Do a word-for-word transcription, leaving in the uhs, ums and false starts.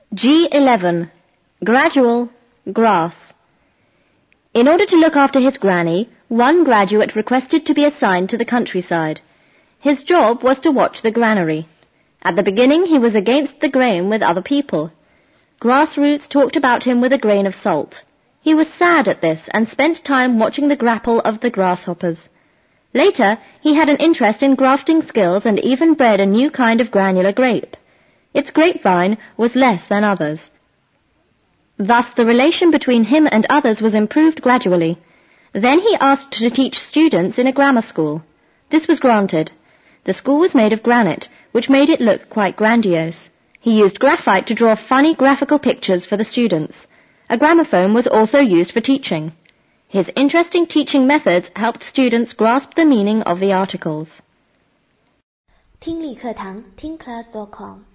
G eleven. Gradual, grass. In order to look after his granny, one graduate requested to be assigned to the countryside. His job was to watch the granary. At the beginning he was against the grain with other people. Grassroots talked about him with a grain of salt. He was sad at this and spent time watching the grapple of the grasshoppers. Later, he had an interest in grafting skills and even bred a new kind of granular grape. Its grapevine was less than others. Thus the relation between him and others was improved gradually. Then he asked to teach students in a grammar school. This was granted. The school was made of granite, which made it look quite grandiose. He used graphite to draw funny graphical pictures for the students. A gramophone was also used for teaching. His interesting teaching methods helped students grasp the meaning of the articles. 听力课堂听 class dot com